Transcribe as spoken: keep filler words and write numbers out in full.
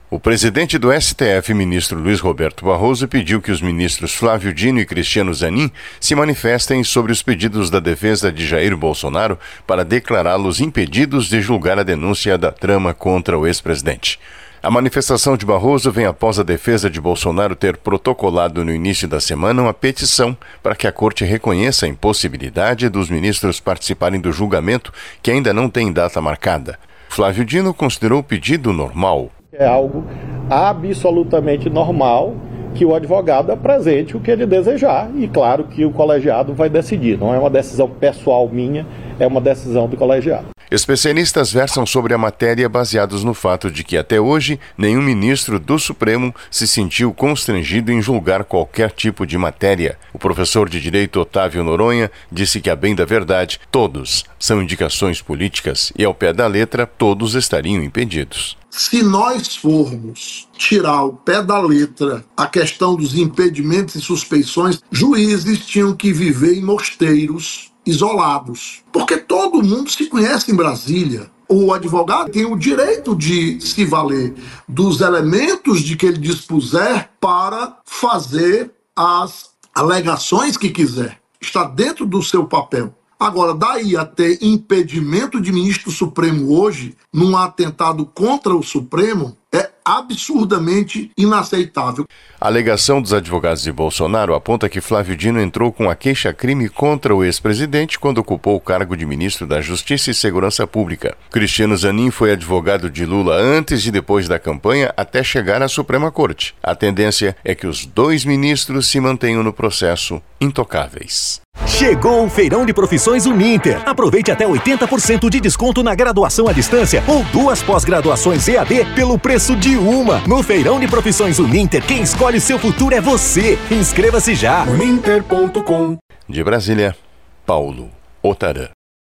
O presidente do S T F, ministro Luiz Roberto Barroso, pediu que os ministros Flávio Dino e Cristiano Zanin se manifestem sobre os pedidos da defesa de Jair Bolsonaro para declará-los impedidos de julgar a denúncia da trama contra o ex-presidente. A manifestação de Barroso vem após a defesa de Bolsonaro ter protocolado no início da semana uma petição para que a corte reconheça a impossibilidade dos ministros participarem do julgamento, que ainda não tem data marcada. Flávio Dino considerou o pedido normal. É algo absolutamente normal que o advogado apresente o que ele desejar e claro que o colegiado vai decidir. Não é uma decisão pessoal minha, é uma decisão do colegiado. Especialistas versam sobre a matéria baseados no fato de que até hoje nenhum ministro do Supremo se sentiu constrangido em julgar qualquer tipo de matéria. O professor de Direito Otávio Noronha disse que, a bem da verdade, todos são indicações políticas e, ao pé da letra, todos estariam impedidos. Se nós formos tirar o pé da letra a questão dos impedimentos e suspeições, juízes tinham que viver em mosteiros isolados, porque todo mundo se conhece em Brasília. O advogado tem o direito de se valer dos elementos de que ele dispuser para fazer as alegações que quiser. Está dentro do seu papel. Agora, daí a ter impedimento de ministro do Supremo hoje, num atentado contra o Supremo, é absurdamente inaceitável. A alegação dos advogados de Bolsonaro aponta que Flávio Dino entrou com a queixa-crime contra o ex-presidente quando ocupou o cargo de ministro da Justiça e Segurança Pública. Cristiano Zanin foi advogado de Lula antes e depois da campanha até chegar à Suprema Corte. A tendência é que os dois ministros se mantenham no processo intocáveis. Chegou o Feirão de Profissões Uninter. Aproveite até oitenta por cento de desconto na graduação à distância ou duas pós-graduações E A D pelo preço de uma. No Feirão de Profissões Uninter, quem escolhe seu futuro é você. Inscreva-se já. uninter ponto com. De Brasília, Paulo Otarã.